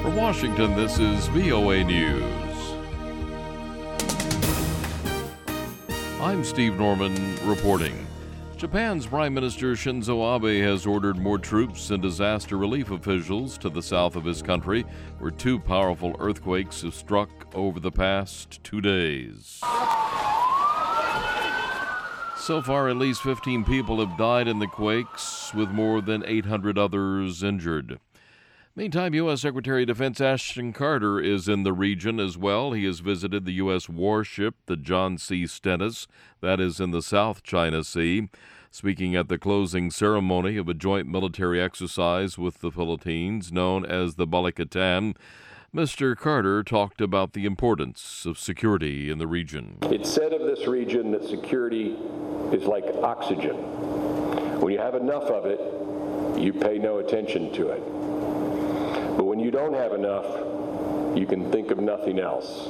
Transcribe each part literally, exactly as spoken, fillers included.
From Washington, this is V O A News. I'm Steve Norman reporting. Japan's Prime Minister Shinzo Abe has ordered more troops and disaster relief officials to the south of his country, where two powerful earthquakes have struck over the past two days. So far, at least fifteen people have died in the quakes, with more than eight hundred others injured. Meantime, U S. Secretary of Defense Ashton Carter is in the region as well. He has visited the U S warship, the John C. Stennis, that is in the South China Sea. Speaking at the closing ceremony of a joint military exercise with the Philippines known as the Balikatan, Mister Carter talked about the importance of security in the region. It's said of this region that security is like oxygen. When you have enough of it, you pay no attention to it. But when you don't have enough, you can think of nothing else.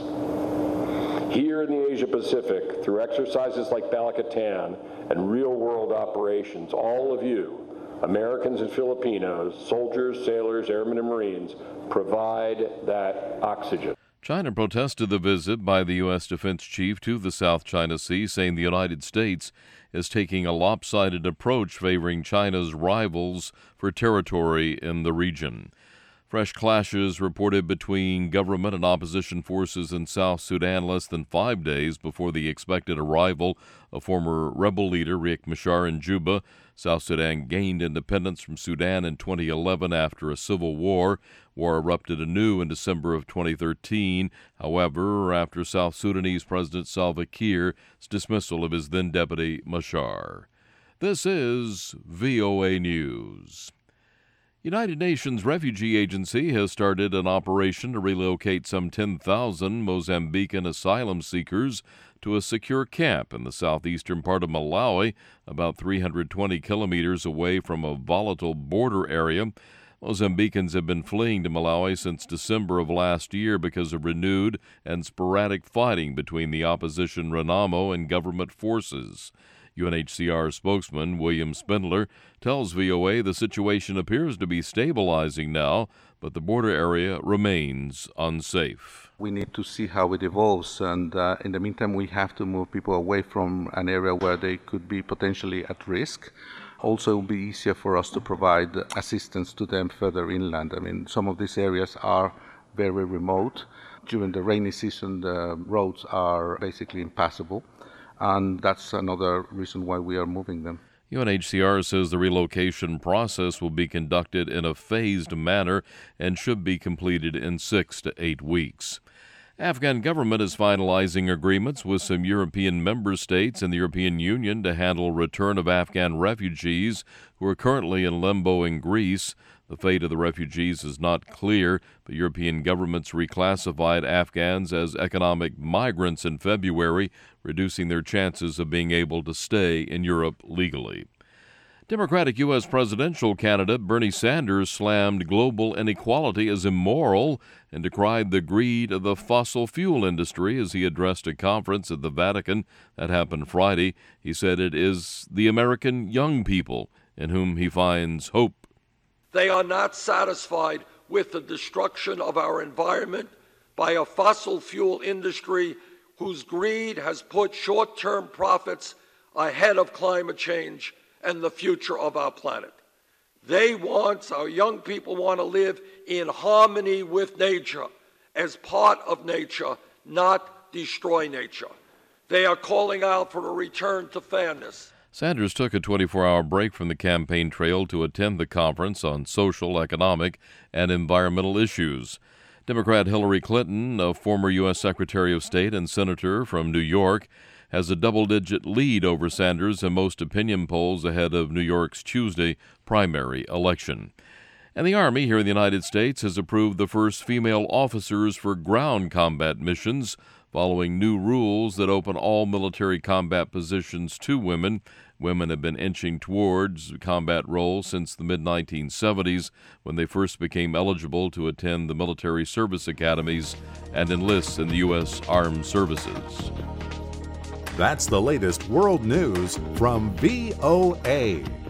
Here in the Asia Pacific, through exercises like Balikatan and real-world operations, all of you, Americans and Filipinos, soldiers, sailors, airmen, and Marines, provide that oxygen. China protested the visit by the U S defense chief to the South China Sea, saying the United States is taking a lopsided approach favoring China's rivals for territory in the region. Fresh clashes reported between government and opposition forces in South Sudan less than five days before the expected arrival of former rebel leader Riek Machar in Juba. South Sudan gained independence from Sudan in twenty eleven after a civil war. War erupted anew in December of twenty thirteen, however, after South Sudanese President Salva Kiir's dismissal of his then-deputy Machar. This is V O A News. United Nations Refugee Agency has started an operation to relocate some ten thousand Mozambican asylum seekers to a secure camp in the southeastern part of Malawi, about three hundred twenty kilometers away from a volatile border area. Mozambicans have been fleeing to Malawi since December of last year because of renewed and sporadic fighting between the opposition Renamo and government forces. U N H C R spokesman William Spindler tells V O A the situation appears to be stabilizing now, but the border area remains unsafe. We need to see how it evolves, and uh, in the meantime we have to move people away from an area where they could be potentially at risk. Also, it will be easier for us to provide assistance to them further inland. I mean, some of these areas are very remote. During the rainy season, the roads are basically impassable. And that's another reason why we are moving them. U N H C R says the relocation process will be conducted in a phased manner and should be completed in six to eight weeks. Afghan government is finalizing agreements with some European member states and the European Union to handle return of Afghan refugees who are currently in limbo in Greece. The fate of the refugees is not clear, but European governments reclassified Afghans as economic migrants in February, reducing their chances of being able to stay in Europe legally. Democratic U S presidential candidate Bernie Sanders slammed global inequality as immoral and decried the greed of the fossil fuel industry as he addressed a conference at the Vatican that happened Friday. He said it is the American young people in whom he finds hope. They are not satisfied with the destruction of our environment by a fossil fuel industry whose greed has put short-term profits ahead of climate change and the future of our planet. They want, our young people want to live in harmony with nature, as part of nature, not destroy nature. They are calling out for a return to fairness. Sanders took a twenty-four hour break from the campaign trail to attend the conference on social, economic, and environmental issues. Democrat Hillary Clinton, a former U S Secretary of State and senator from New York, has a double-digit lead over Sanders in most opinion polls ahead of New York's Tuesday primary election. And the Army here in the United States has approved the first female officers for ground combat missions, following new rules that open all military combat positions to women. Women have been inching towards combat roles since the mid nineteen seventies, when they first became eligible to attend the military service academies and enlist in the U S Armed Services. That's the latest world news from V O A.